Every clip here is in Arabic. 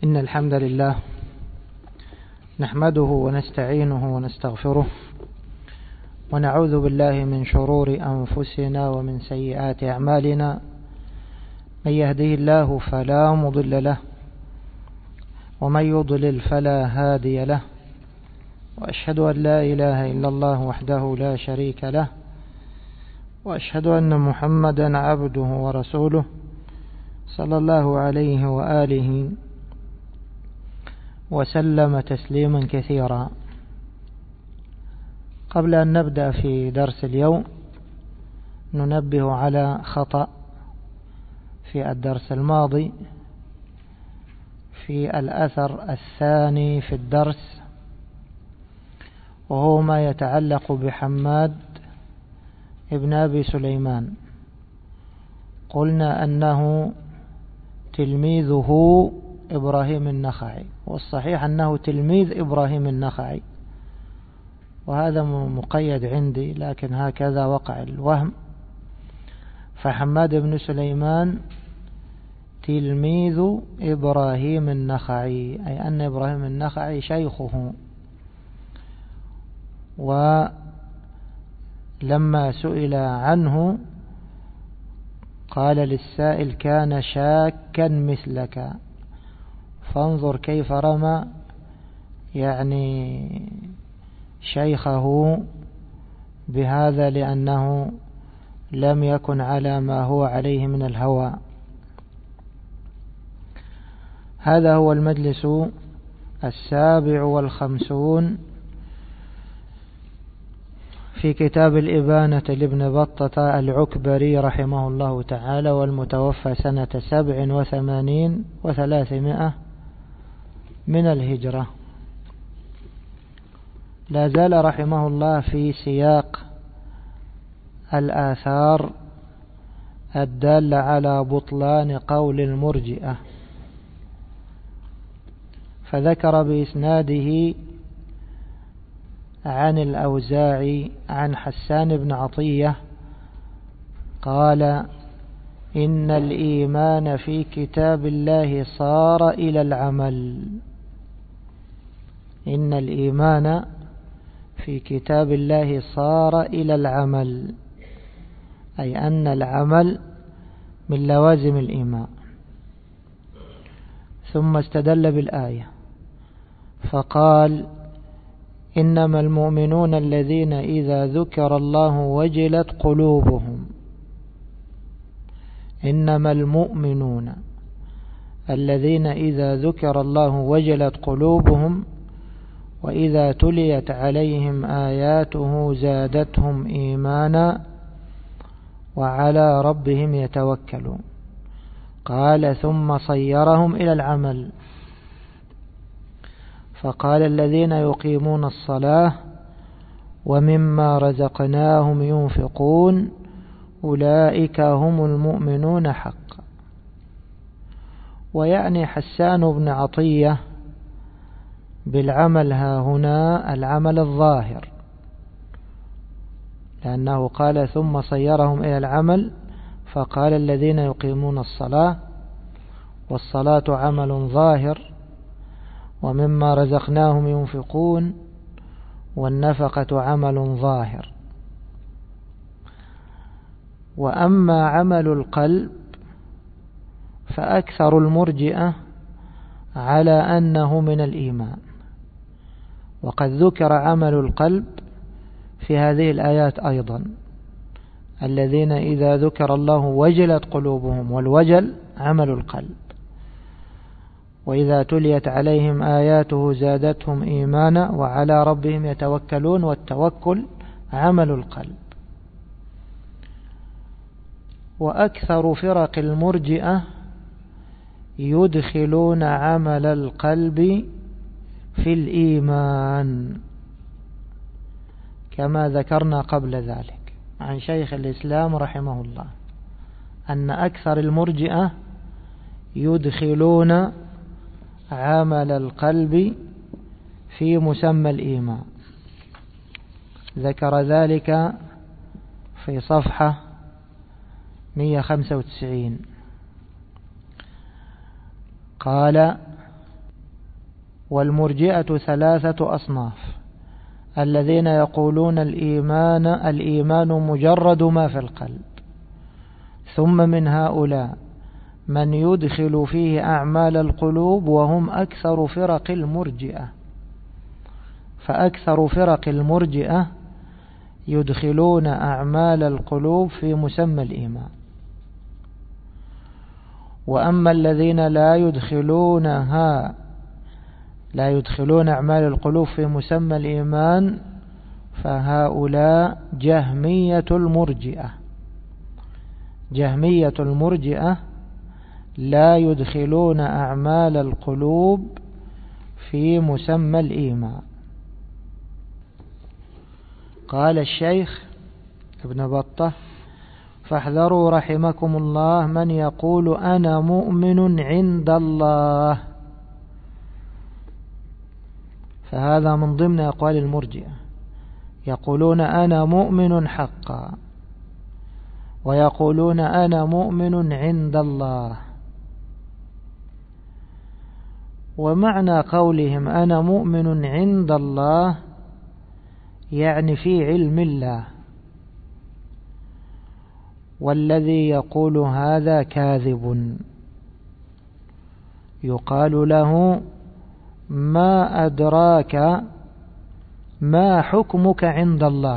إن الحمد لله نحمده ونستعينه ونستغفره ونعوذ بالله من شرور أنفسنا ومن سيئات أعمالنا. من يهده الله فلا مضل له ومن يضلل فلا هادي له، وأشهد أن لا إله إلا الله وحده لا شريك له، وأشهد أن محمدا عبده ورسوله صلى الله عليه وآله وسلم تسليما كثيرا. قبل أن نبدأ في درس اليوم ننبه على خطأ في الدرس الماضي في الأثر الثاني في الدرس، وهو ما يتعلق بحماد ابن أبي سليمان. قلنا أنه تلميذه إبراهيم النخعي، والصحيح أنه تلميذ إبراهيم النخعي، وهذا مقيد عندي، لكن هكذا وقع الوهم. فحماد بن سليمان تلميذ إبراهيم النخعي، أي أن إبراهيم النخعي شيخه. ولما سئل عنه قال للسائل: كان شاكا مثلك. فانظر كيف رمى يعني شيخه بهذا، لأنه لم يكن على ما هو عليه من الهوى. هذا هو المجلس 57 في كتاب الإبانة لابن بطة العكبري رحمه الله تعالى، والمتوفى سنة 87 و300 من الهجرة. لا زال رحمه الله في سياق الآثار الدالة على بطلان قول المرجئة، فذكر بإسناده عن الأوزاعي عن حسان بن عطية قال: إن الإيمان في كتاب الله صار إلى العمل. إن الإيمان في كتاب الله صار إلى العمل، أي أن العمل من لوازم الإيمان. ثم استدل بالآية فقال: إنما المؤمنون الذين إذا ذكر الله وجلت قلوبهم. إنما المؤمنون الذين إذا ذكر الله وجلت قلوبهم وإذا تليت عليهم آياته زادتهم إيمانا وعلى ربهم يتوكلون. قال: ثم صيرهم إلى العمل فقال: الذين يقيمون الصلاة ومما رزقناهم ينفقون أولئك هم المؤمنون حقا. ويعني حسان بن عطية بالعمل ها هنا العمل الظاهر، لأنه قال: ثم صيرهم إلى العمل، فقال: الذين يقيمون الصلاة، والصلاة عمل ظاهر، ومما رزقناهم ينفقون، والنفقة عمل ظاهر. وأما عمل القلب فأكثر المرجئة على أنه من الإيمان، وقد ذكر عمل القلب في هذه الآيات أيضا: الذين إذا ذكر الله وجلت قلوبهم، والوجل عمل القلب، وإذا تليت عليهم آياته زادتهم إيمانا وعلى ربهم يتوكلون، والتوكل عمل القلب. وأكثر فرق المرجئة يدخلون عمل القلب في الإيمان، كما ذكرنا قبل ذلك عن شيخ الإسلام رحمه الله أن أكثر المرجئة يدخلون عمل القلب في مسمى الإيمان. ذكر ذلك في صفحة 195. قال: والمرجئة 3 أصناف: الذين يقولون الإيمان مجرد ما في القلب، ثم من هؤلاء من يدخل فيه أعمال القلوب وهم أكثر فرق المرجئة، فأكثر فرق المرجئة يدخلون أعمال القلوب في مسمى الإيمان. وأما الذين لا يدخلون أعمال القلوب في مسمى الإيمان فهؤلاء جهمية المرجئة لا يدخلون أعمال القلوب في مسمى الإيمان. قال الشيخ ابن بطة: فاحذروا رحمكم الله من يقول أنا مؤمن عند الله، فهذا من ضمن أقوال المرجئة، يقولون أنا مؤمن حقا، ويقولون أنا مؤمن عند الله. ومعنى قولهم أنا مؤمن عند الله يعني في علم الله، والذي يقول هذا كاذب، يقال له ما أدراك ما حكمك عند الله،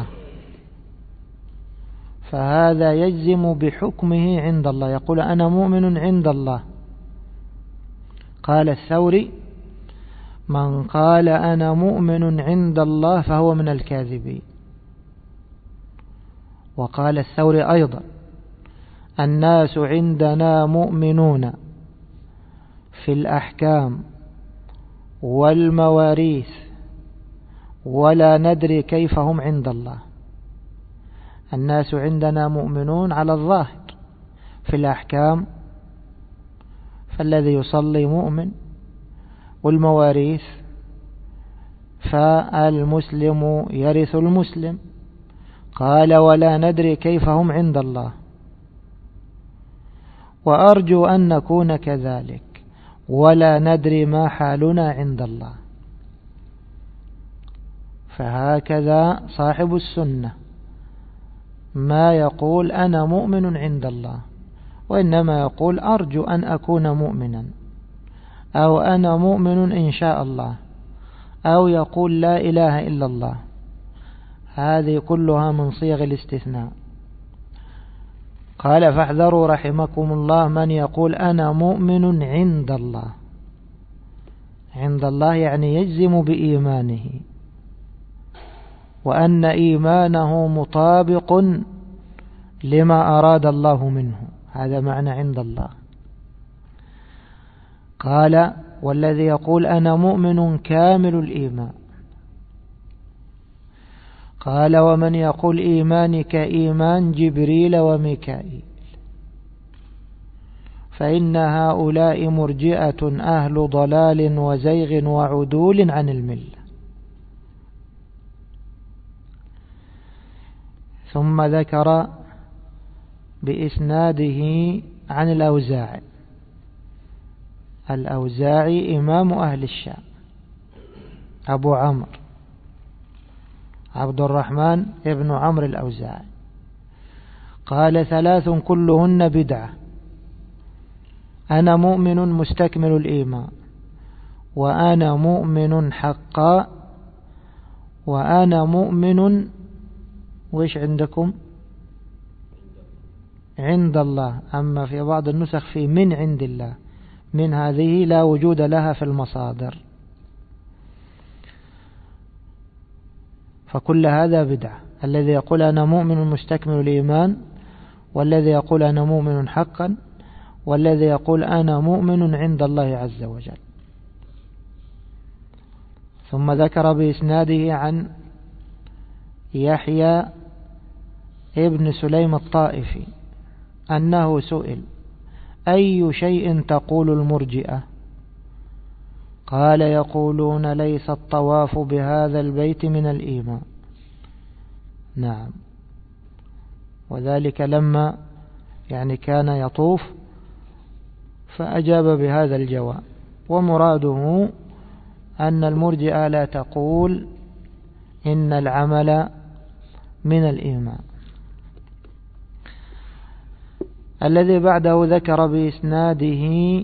فهذا يجزم بحكمه عند الله، يقول أنا مؤمن عند الله. قال الثوري: من قال أنا مؤمن عند الله فهو من الكاذبين. وقال الثوري أيضا: الناس عندنا مؤمنون في الأحكام والمواريث ولا ندري كيف هم عند الله. الناس عندنا مؤمنون على الظاهر في الأحكام، فالذي يصلي مؤمن، والمواريث فالمسلم يرث المسلم. قال ولا ندري كيف هم عند الله، وأرجو أن نكون كذلك، ولا ندري ما حالنا عند الله. فهكذا صاحب السنة ما يقول أنا مؤمن عند الله، وإنما يقول أرجو أن أكون مؤمنا، أو أنا مؤمن إن شاء الله، أو يقول لا إله إلا الله. هذه كلها من صيغ الاستثناء. قال فاحذروا رحمكم الله من يقول أنا مؤمن عند الله. عند الله يعني يجزم بإيمانه، وأن إيمانه مطابق لما أراد الله منه، هذا معنى عند الله. قال والذي يقول أنا مؤمن كامل الإيمان. قال ومن يقول إيماني كإيمان جبريل وميكائيل، فإن هؤلاء مرجئة أهل ضلال وزيغ وعدول عن الملة. ثم ذكر بإسناده عن الأوزاعي. الأوزاعي إمام أهل الشام، أبو عمرو عبد الرحمن ابن عمرو الأوزاعي. قال 3 كلهن بدعة: أنا مؤمن مستكمل الإيمان، وأنا مؤمن حقا، وأنا مؤمن وإيش عندكم عند الله. أما في بعض النسخ في من عند الله، من هذه لا وجود لها في المصادر، فكل هذا بدعة. الذي يقول أنا مؤمن مستكمل الإيمان، والذي يقول أنا مؤمن حقا، والذي يقول أنا مؤمن عند الله عز وجل. ثم ذكر بإسناده عن يحيى ابن سليم الطائفي أنه سئل: أي شيء تقول المرجئة؟ قال: يقولون ليس الطواف بهذا البيت من الإيمان. نعم، وذلك لما كان يطوف فأجاب بهذا الجواب، ومراده أن المرجئة لا تقول إن العمل من الإيمان. الذي بعده ذكر بإسناده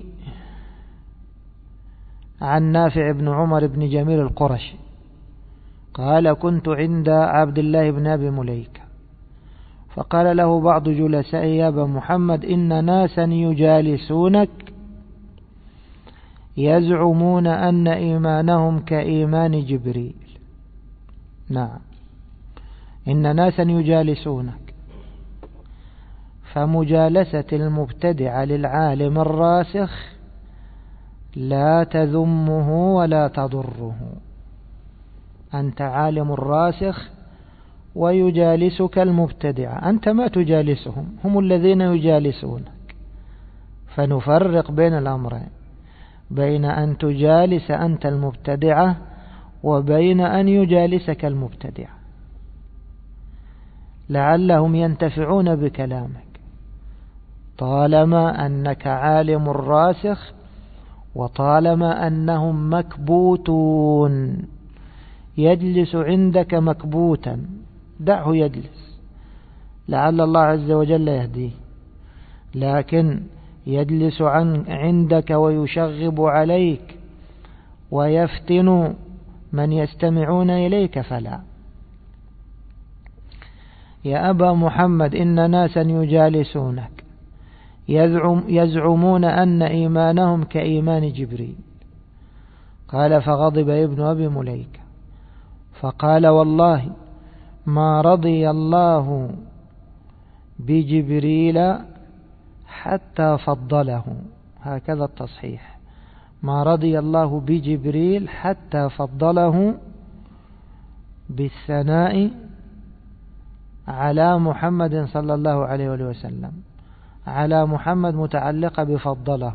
عن نافع بن عمر بن جميل القرشي قال: كنت عند عبد الله بن أبي مليكة فقال له بعض جلسائه: يا أبا محمد، إن ناسا يجالسونك يزعمون أن إيمانهم كإيمان جبريل. نعم، إن ناسا يجالسونك، فمجالسة المبتدع للعالم الراسخ لا تذمه ولا تضره. أنت عالم راسخ ويجالسك المبتدع، أنت ما تجالسهم، هم الذين يجالسونك. فنفرق بين الأمرين، بين أن تجالس أنت المبتدعة وبين أن يجالسك المبتدع، لعلهم ينتفعون بكلامك طالما أنك عالم راسخ، وطالما أنهم مكبوتون. يجلس عندك مكبوتا، دعه يجلس، لعل الله عز وجل يهديه. لكن يجلس عندك ويشغب عليك ويفتن من يستمعون إليك فلا. يا أبا محمد، إن ناسا يجالسونك يزعمون أن إيمانهم كإيمان جبريل. قال: فغضب ابن أبي مليكة فقال: والله ما رضي الله بجبريل حتى فضله. هكذا التصحيح: ما رضي الله بجبريل حتى فضله بالثناء على محمد صلى الله عليه وسلم. على محمد متعلقة بفضله،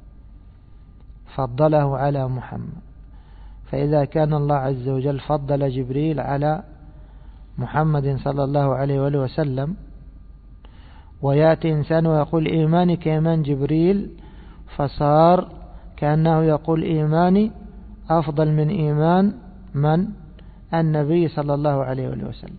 فضله على محمد. فإذا كان الله عز وجل فضل جبريل على محمد صلى الله عليه وسلم، ويأتي إنسان ويقول إيماني كإيمان جبريل، فصار كأنه يقول إيماني أفضل من إيمان من؟ النبي صلى الله عليه وسلم.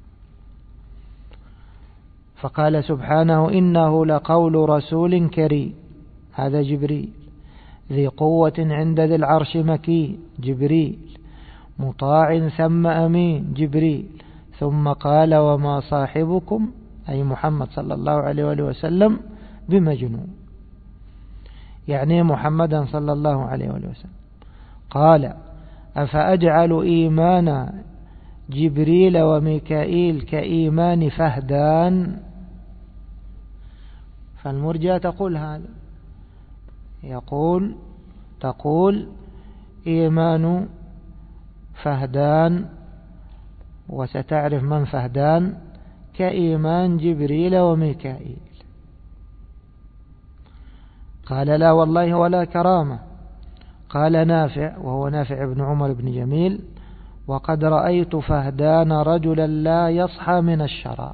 فقال سبحانه: إنه لقول رسول كريم، هذا جبريل، ذي قوة عند ذي العرش مكين، جبريل، مطاع ثم أمين، جبريل. ثم قال: وما صاحبكم، أي محمد صلى الله عليه وسلم، بمجنون، يعني محمدا صلى الله عليه وسلم. قال: أفأجعل إيمان جبريل وميكائيل كإيمان فهدان؟ فالمرجئة تقول هذا، تقول إيمان فهدان، وستعرف من فهدان، كإيمان جبريل وميكائيل. قال: لا والله ولا كرامة. قال نافع، وهو نافع بن عمر بن جميل: وقد رأيت فهدان رجلا لا يصحى من الشراب،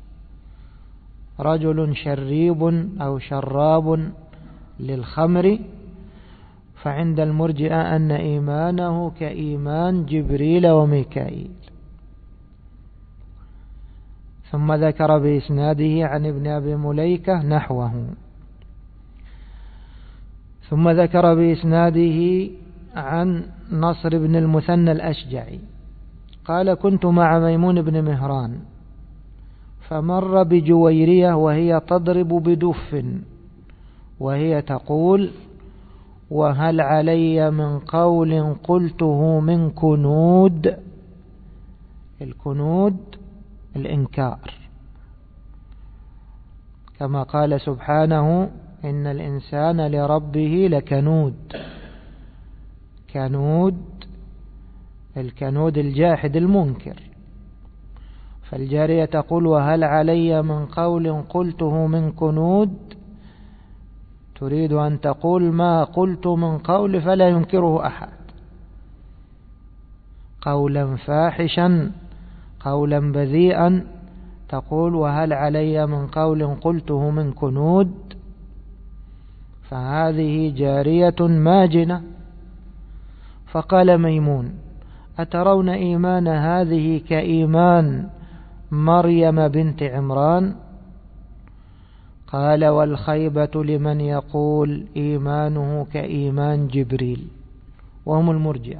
رجل شريب أو شراب للخمر. فعند المرجئة أن إيمانه كإيمان جبريل وميكائيل. ثم ذكر بإسناده عن ابن أبي مليكة نحوه. ثم ذكر بإسناده عن نصر بن المثنى الأشجعي قال: كنت مع ميمون بن مهران فمر بجويرية وهي تضرب بدف، وهي تقول: وهل علي من قول قلته من كنود؟ الكنود الإنكار، كما قال سبحانه: إن الإنسان لربه لكنود. كنود، الكنود الجاحد المنكر. فالجارية تقول: وهل علي من قول قلته من كنود؟ تريد أن تقول ما قلت من قول فلا ينكره أحد، قولا فاحشا، قولا بذيئا، تقول: وهل علي من قول قلته من كنود؟ فهذه جارية ماجنة. فقال ميمون: أترون إيمان هذه كإيمان مريم بنت عمران؟ قال: والخيبة لمن يقول إيمانه كإيمان جبريل، وهم المرجئة.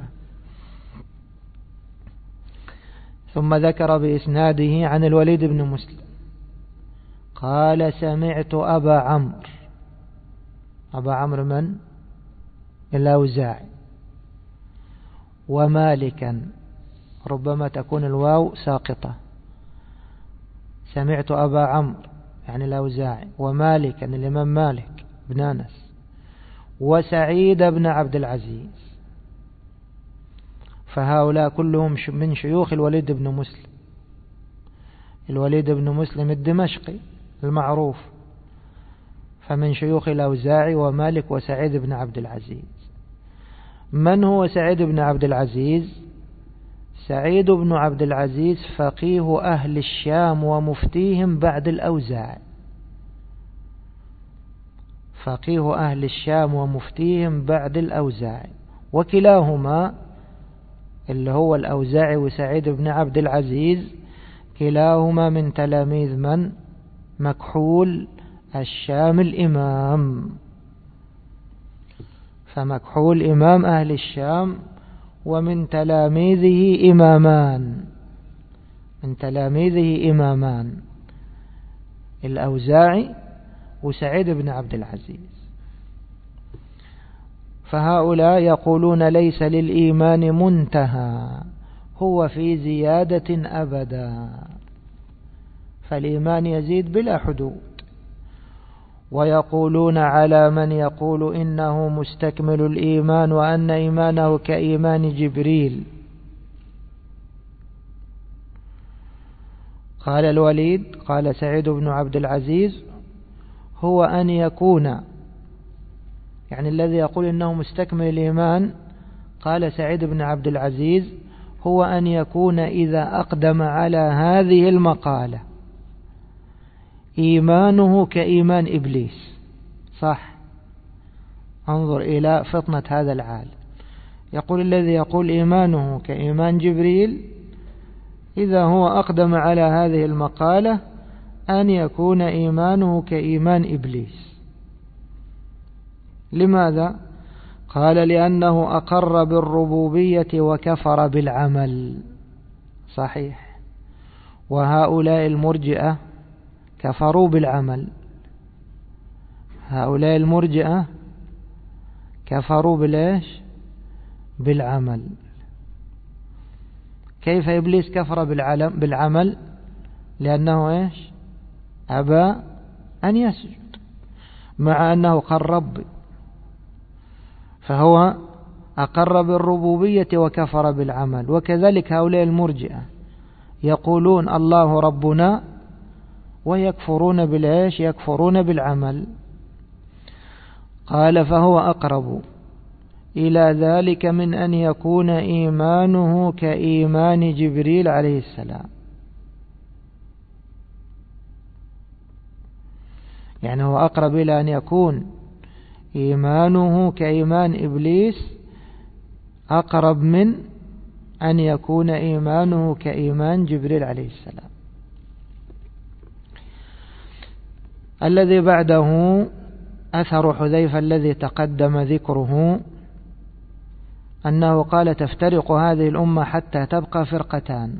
ثم ذكر بإسناده عن الوليد بن مسلم قال: سمعت أبا عمرو من؟ الأوزاعي، ومالكا، ربما تكون الواو ساقطة، سمعت أبا عمرو يعني الأوزاعي، ومالكا الإمام مالك بن أنس، وسعيد بن عبد العزيز، فهؤلاء كلهم من شيوخ الوليد بن مسلم. الوليد بن مسلم الدمشقي المعروف، فمن شيوخ الأوزاعي ومالك وسعيد بن عبد العزيز. من هو سعيد بن عبد العزيز؟ سعيد بن عبد العزيز فقيه أهل الشام ومفتيهم بعد الأوزاعي، فقيه أهل الشام ومفتيهم بعد الأوزاعي، وكلاهما اللي هو الأوزاعي وسعيد بن عبد العزيز كلاهما من تلاميذ من؟ مكحول الشام الإمام. فمكحول إمام أهل الشام، ومن تلاميذه إمامان، الأوزاعي وسعيد بن عبد العزيز. فهؤلاء يقولون: ليس للإيمان منتهى، هو في زيادة أبدا، فالإيمان يزيد بلا حدود. ويقولون على من يقول إنه مستكمل الإيمان وأن إيمانه كإيمان جبريل. قال الوليد، قال سعيد بن عبد العزيز: هو أن يكون، يعني الذي يقول إنه مستكمل الإيمان، قال سعيد بن عبد العزيز: هو أن يكون إذا أقدم على هذه المقالة إيمانه كإيمان إبليس. صح، انظر إلى فطنة هذا العالم. يقول الذي يقول إيمانه كإيمان جبريل، إذا هو أقدم على هذه المقالة أن يكون إيمانه كإيمان إبليس. لماذا؟ قال: لأنه أقر بالربوبية وكفر بالعمل. صحيح، وهؤلاء المرجئة كفروا بالعمل، هؤلاء المرجئة كفروا بالإيش؟ بالعمل. كيف إبليس كفر بالعمل؟ لأنه إيش؟ أبى أن يسجد، مع أنه قال ربي، فهو أقر بالربوبية وكفر بالعمل. وكذلك هؤلاء المرجئة يقولون الله ربنا ويكفرون بالعيش، يكفرون بالعمل. قال: فهو أقرب إلى ذلك من أن يكون إيمانه كإيمان جبريل عليه السلام. يعني هو أقرب إلى أن يكون إيمانه كإيمان إبليس، أقرب من أن يكون إيمانه كإيمان جبريل عليه السلام. الذي بعده أثر حذيفة الذي تقدم ذكره، أنه قال: تفترق هذه الأمة حتى تبقى فرقتان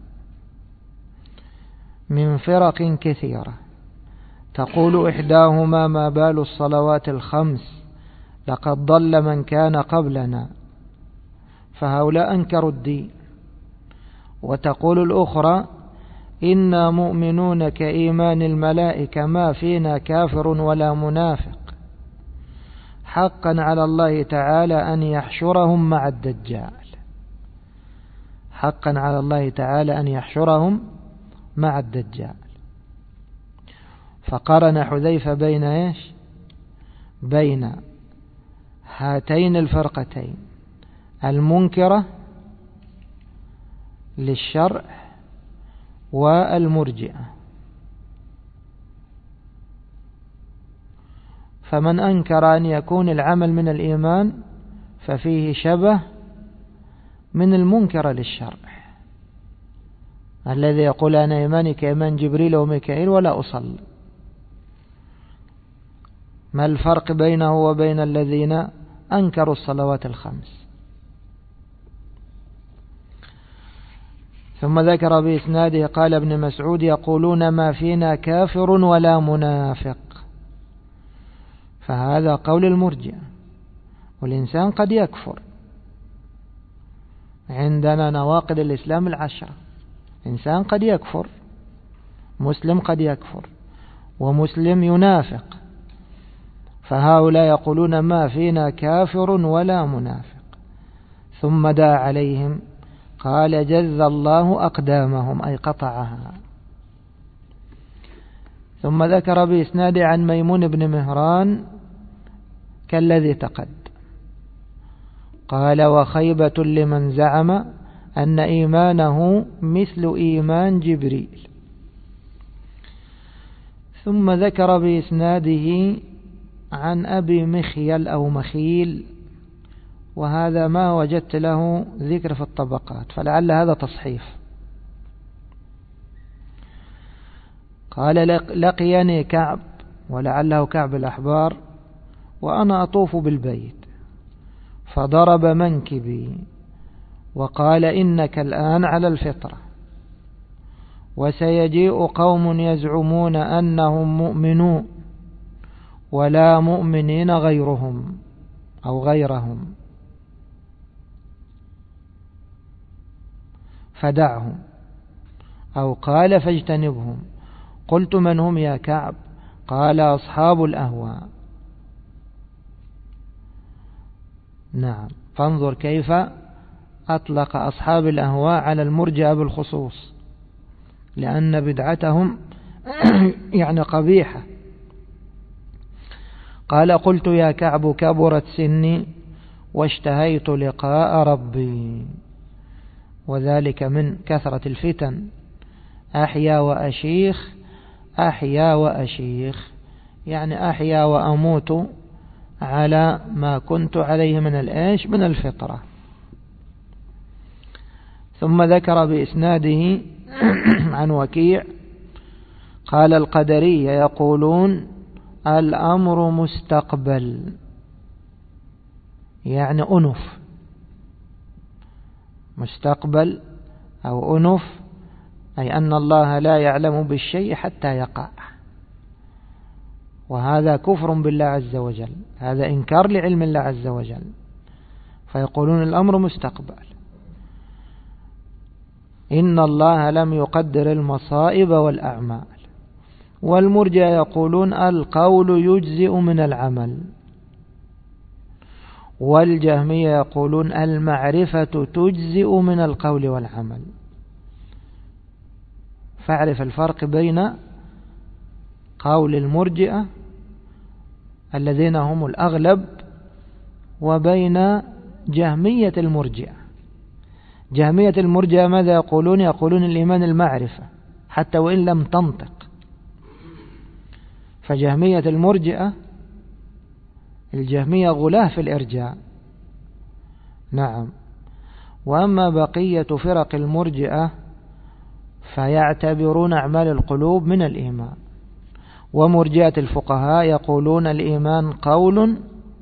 من فرق كثيرة، تقول إحداهما: ما بال الصلوات الخمس، لقد ضل من كان قبلنا، فهؤلاء أنكروا الدين. وتقول الأخرى: إنا مؤمنون كإيمان الملائكة، ما فينا كافر ولا منافق، حقا على الله تعالى أن يحشرهم مع الدجال، حقا على الله تعالى أن يحشرهم مع الدجال. فقارن حذيفة بين إيش؟ بين هاتين الفرقتين المنكرة للشرع والمرجئة. فمن أنكر أن يكون العمل من الإيمان ففيه شبه من المنكر للشرع، الذي يقول أنا إيماني كإيمان جبريل وميكائيل ولا أصلي. ما الفرق بينه وبين الذين أنكروا الصلوات الخمس؟ ثم ذكر بإسناده قال ابن مسعود يقولون ما فينا كافر ولا منافق، فهذا قول المرجئة، والإنسان قد يكفر. عندنا نواقض الإسلام 10، إنسان قد يكفر، مسلم قد يكفر، ومسلم ينافق، فهؤلاء يقولون ما فينا كافر ولا منافق. ثم دعا عليهم قال جز الله أقدامهم، أي قطعها. ثم ذكر بإسناد عن ميمون بن مهران كالذي تقدم، قال وخيبة لمن زعم أن إيمانه مثل إيمان جبريل. ثم ذكر بإسناده عن أبي مخيل أو مخيل، وهذا ما وجدت له ذكر في الطبقات، فلعل هذا تصحيف. قال لقيني كعب، ولعله كعب الأحبار، وأنا أطوف بالبيت، فضرب منكبي وقال إنك الآن على الفطرة، وسيجيء قوم يزعمون أنهم مؤمنون ولا مؤمنين غيرهم أو غيرهم، فدعهم، أو قال فاجتنبهم. قلت من هم يا كعب؟ قال أصحاب الأهواء. نعم، فانظر كيف أطلق أصحاب الأهواء على المرجئة بالخصوص، لأن بدعتهم يعني قبيحة. قال قلت يا كعب كبرت سني واشتهيت لقاء ربي، وذلك من كثرة الفتن. أحيا وأشيخ، أحيا وأشيخ، يعني أحيا وأموت على ما كنت عليه من الإيش، من الفطرة. ثم ذكر بإسناده عن وكيع قال القدرية يقولون الأمر مستقبل، يعني أنف، مستقبل أو أنف، أي أن الله لا يعلم بالشيء حتى يقع، وهذا كفر بالله عز وجل، هذا إنكار لعلم الله عز وجل. فيقولون الأمر مستقبل، إن الله لم يقدر المصائب والأعمال. والمرجئة يقولون القول يجزئ من العمل، والجهمية يقولون المعرفة تجزئ من القول والعمل. فاعرف الفرق بين قول المرجئة الذين هم الأغلب وبين جهمية المرجئة. جهمية المرجئة ماذا يقولون؟ يقولون الإيمان المعرفة حتى وإن لم تنطق. فجهمية المرجئة، الجهمية غلاة في الإرجاء. نعم. وأما بقية فرق المرجئة فيعتبرون أعمال القلوب من الإيمان. ومرجئة الفقهاء يقولون الإيمان قول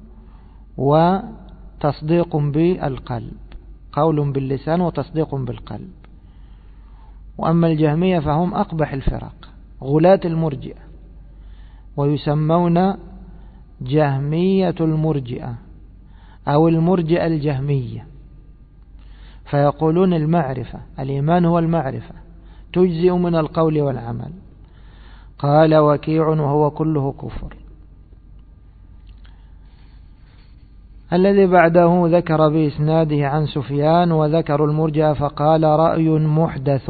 وتصديق بالقلب، قول باللسان وتصديق بالقلب. وأما الجهمية فهم أقبح الفرق، غلاة المرجئة، ويسمون جهمية المرجئة أو المرجئة الجهمية. فيقولون المعرفة، الإيمان هو المعرفة، تجزئ من القول والعمل. قال وكيع وهو كله كفر. الذي بعده ذكر بإسناده عن سفيان وذكر المرجئة فقال رأي محدث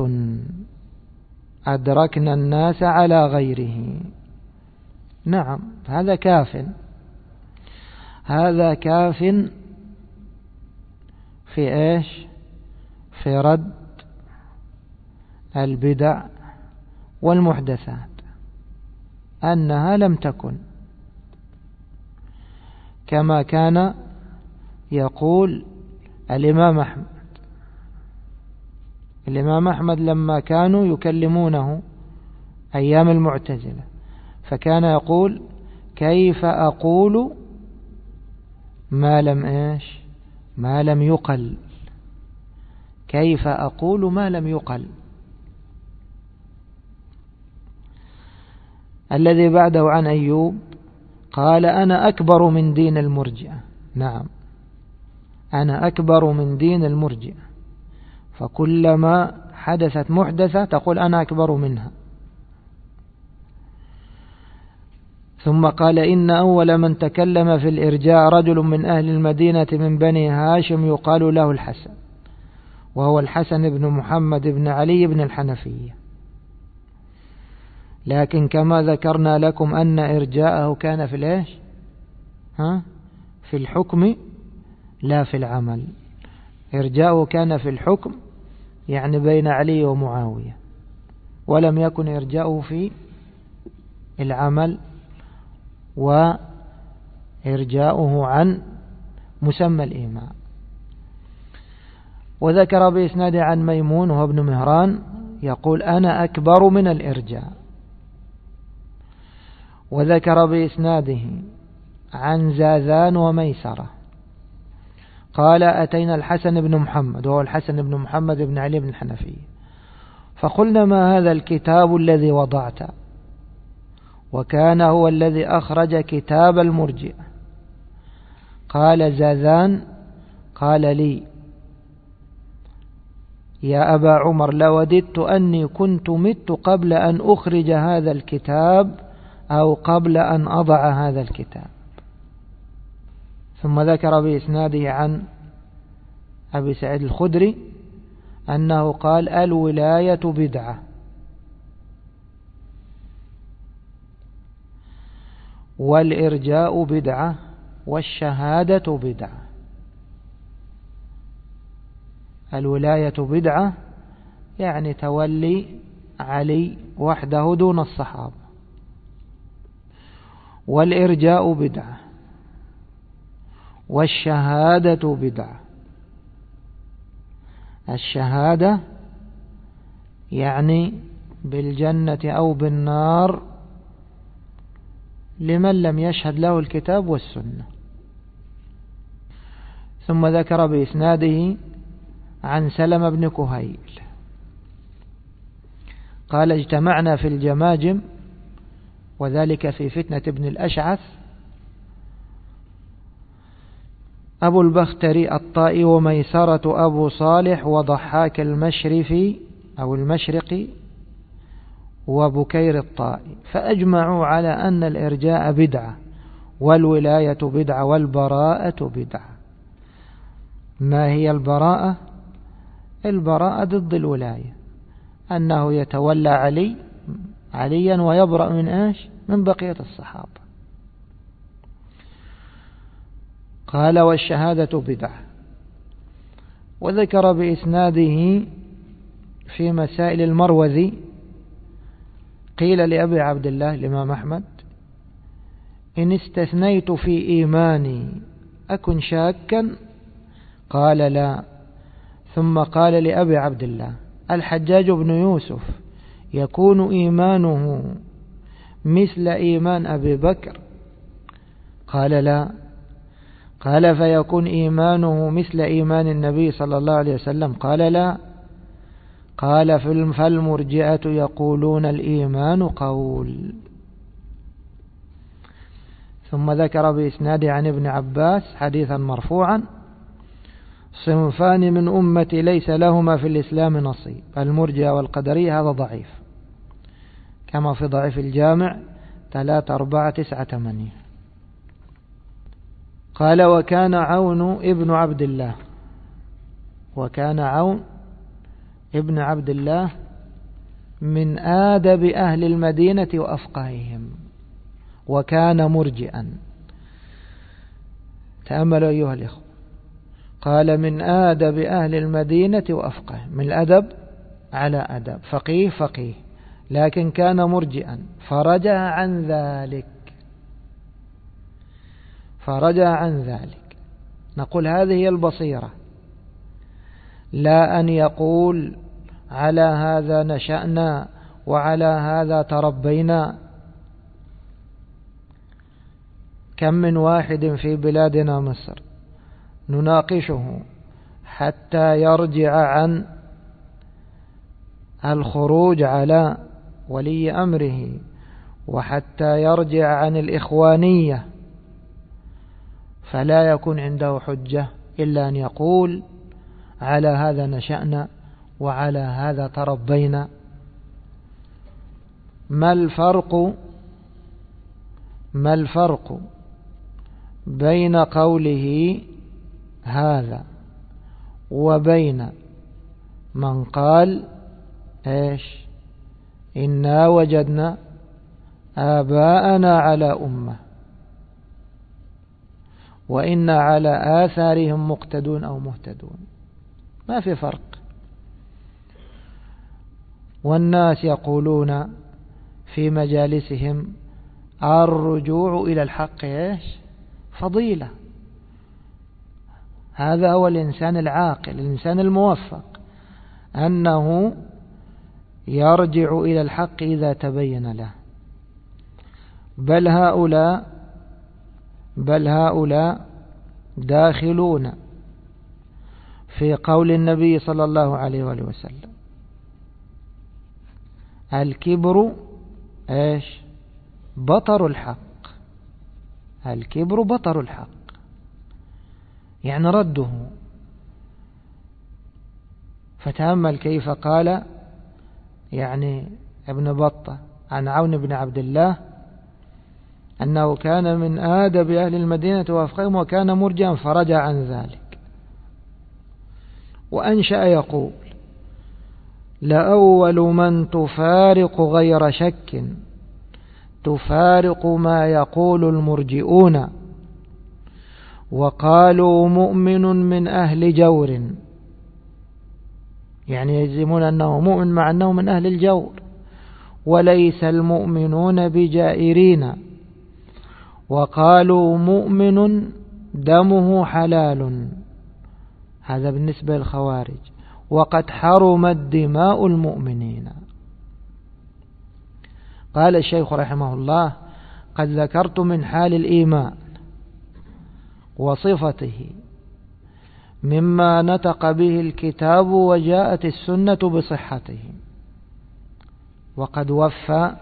أدركنا الناس على غيره. نعم، هذا كاف، هذا كاف في إيش؟ في رد البدع والمحدثات، أنها لم تكن كما كان يقول الإمام أحمد الإمام أحمد لما كانوا يكلمونه أيام المعتزلة فكان يقول كيف أقول ما لم إيش ما لم يقل، كيف أقول ما لم يقل. الذي بعده عن أيوب قال أنا أكبر من دين المرجئة. نعم، أنا أكبر من دين المرجئة، فكلما حدثت محدثة تقول أنا أكبر منها. ثم قال إن أول من تكلم في الإرجاء رجل من أهل المدينة من بني هاشم يقال له الحسن، وهو الحسن بن محمد بن علي بن الحنفية. لكن كما ذكرنا لكم أن إرجاءه كان في الإيش في الحكم لا في العمل. إرجاءه كان في الحكم يعني بين علي ومعاوية، ولم يكن إرجاءه في العمل وإرجاؤه عن مسمى الإيمان. وذكر بإسناد عن ميمون وهو ابن مهران يقول أنا أكبر من الإرجاء. وذكر بإسناده عن زاذان وميسرة قال أتينا الحسن بن محمد وهو الحسن بن محمد بن علي بن الحنفية فقلنا ما هذا الكتاب الذي وضعت؟ وكان هو الذي أخرج كتاب المرجئة. قال زاذان قال لي يا أبا عمر لوددت أني كنت مت قبل أن أخرج هذا الكتاب أو قبل أن أضع هذا الكتاب. ثم ذكر بإسناده عن أبي سعيد الخدري أنه قال الولاية بدعة، والإرجاء بدعة، والشهادة بدعة. الولاية بدعة يعني تولي علي وحده دون الصحابة، والإرجاء بدعة، والشهادة بدعة. الشهادة يعني بالجنة أو بالنار لمن لم يشهد له الكتاب والسنة. ثم ذكر بإسناده عن سلمة بن كهيل قال اجتمعنا في الجماجم، وذلك في فتنة ابن الأشعث، أبو البختري الطائي وميسرة أبو صالح وضحاك المشرفي أو المشرقي وبكير الطائي، فأجمعوا على أن الإرجاء بدعة، والولاية بدعة، والبراءة بدعة. ما هي البراءة؟ البراءة ضد الولاية، أنه يتولى عليا ويبرأ من إيش؟ من بقية الصحابة. قال والشهادة بدعة. وذكر بإسناده في مسائل المروذي قيل لأبي عبد الله الإمام أحمد إن استثنيت في إيماني أكن شاكا؟ قال لا. ثم قال لأبي عبد الله الحجاج بن يوسف يكون إيمانه مثل إيمان أبي بكر؟ قال لا. قال فيكون إيمانه مثل إيمان النبي صلى الله عليه وسلم؟ قال لا. قال فالمرجئة يقولون الإيمان قول. ثم ذكر بإسناد عن ابن عباس حديثا مرفوعا صنفان من أمتي ليس لهما في الإسلام نصيب، المرجئة والقدرية. هذا ضعيف كما في ضعيف الجامع 3498. قال وكان عون ابن عبد الله، وكان عون ابن عبد الله من آدب أهل المدينة وأفقههم، وكان مرجئا. تأملوا أيها الإخوة، قال من آدب أهل المدينة وأفقههم، من الأدب على أدب، فقيه، لكن كان مرجئا فرجع عن ذلك. نقول هذه هي البصيرة، لا أن يقول على هذا نشأنا وعلى هذا تربينا. كم من واحد في بلادنا مصر نناقشه حتى يرجع عن الخروج على ولي أمره، وحتى يرجع عن الإخوانية، فلا يكون عنده حجة إلا أن يقول على هذا نشأنا وعلى هذا تربينا. ما الفرق بين قوله هذا وبين من قال إيش؟ إنا وجدنا آباءنا على أمة وإنا على آثارهم مقتدون أو مهتدون. ما في فرق. والناس يقولون في مجالسهم الرجوع إلى الحق إيش؟ فضيلة. هذا هو الإنسان العاقل، الإنسان الموفق، أنه يرجع إلى الحق إذا تبين له. بل هؤلاء داخلون في قول النبي صلى الله عليه وآله وسلم: الكبر إيش؟ بطر الحق. الكبر بطر الحق، يعني رده. فتأمل كيف قال يعني ابن بطة عن عون بن عبد الله أنه كان من آدب أهل المدينة وأفقههم وكان مرجئا فرجع عن ذلك. وأنشأ يقول: لأول من تفارق غير شك تفارق ما يقول المرجئون، وقالوا مؤمن من أهل جور، يعني يجزمون أنه مؤمن مع أنه من أهل الجور. وليس المؤمنون بجائرين، وقالوا مؤمن دمه حلال، هذا بالنسبة للخوارج، وقد حرمت دماء المؤمنين. قال الشيخ رحمه الله: قد ذكرت من حال الإيمان وصفته مما نطق به الكتاب وجاءت السنة بصحته، وقد وفى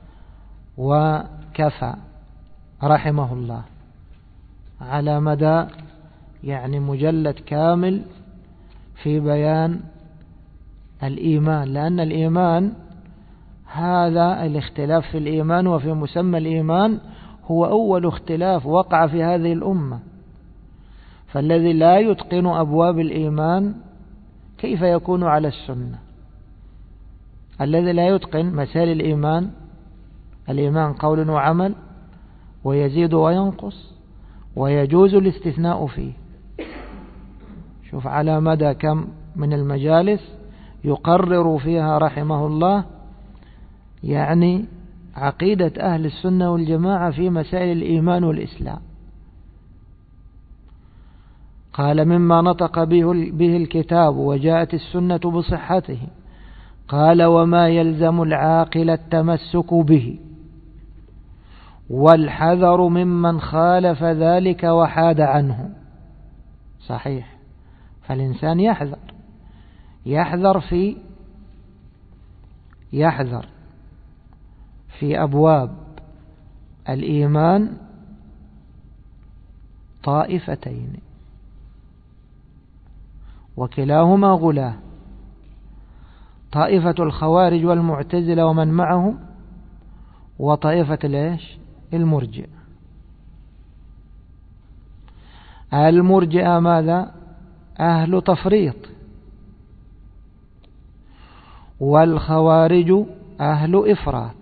وكفى رحمه الله على مدى يعني مجلد كامل في بيان الإيمان. لأن الإيمان هذا الاختلاف في الإيمان وفي مسمى الإيمان هو أول اختلاف وقع في هذه الأمة. فالذي لا يتقن أبواب الإيمان كيف يكون على السنة؟ الذي لا يتقن مسائل الإيمان، الإيمان قول وعمل ويزيد وينقص ويجوز الاستثناء فيه. شوف على مدى كم من المجالس يقرر فيها رحمه الله يعني عقيدة أهل السنة والجماعة في مسائل الإيمان والإسلام. قال: مما نطق به الكتاب وجاءت السنة بصحته. قال: وما يلزم العاقل التمسك به والحذر ممن خالف ذلك وحاد عنه. صحيح، فالإنسان يحذر في أبواب الإيمان طائفتين، وكلاهما غلاة: طائفة الخوارج والمعتزلة ومن معهم، وطائفة المرجئة. المرجئة ماذا؟ أهل تفريط، والخوارج أهل إفراط.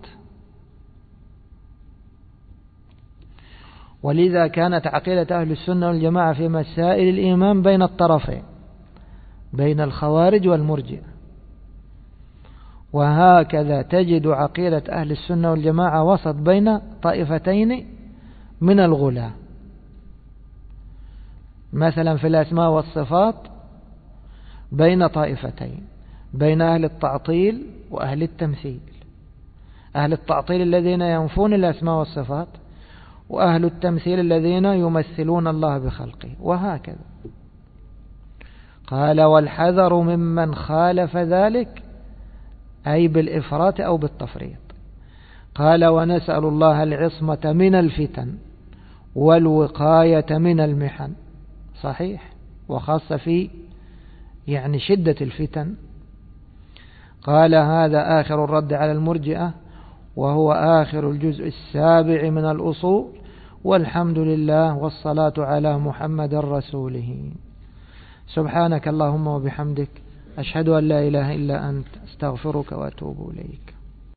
ولذا كانت عقيدة أهل السنة والجماعة في مسائل الإيمان بين الطرفين، بين الخوارج والمرجئة. وهكذا تجد عقيدة أهل السنة والجماعة وسط بين طائفتين من الغلاة. مثلا في الأسماء والصفات بين طائفتين، بين أهل التعطيل وأهل التمثيل. أهل التعطيل الذين ينفون الأسماء والصفات، وأهل التمثيل الذين يمثلون الله بخلقه، وهكذا. قال والحذر ممن خالف ذلك، أي بالإفراط أو بالتفريط. قال ونسأل الله العصمة من الفتن والوقاية من المحن. صحيح، وخاصة في شدة الفتن. قال هذا آخر الرد على المرجئة، وهو آخر الجزء 7 من الأصول. والحمد لله والصلاة على محمد رسوله. سبحانك اللهم وبحمدك، أشهد أن لا إله إلا أنت، أستغفرك وأتوب إليك.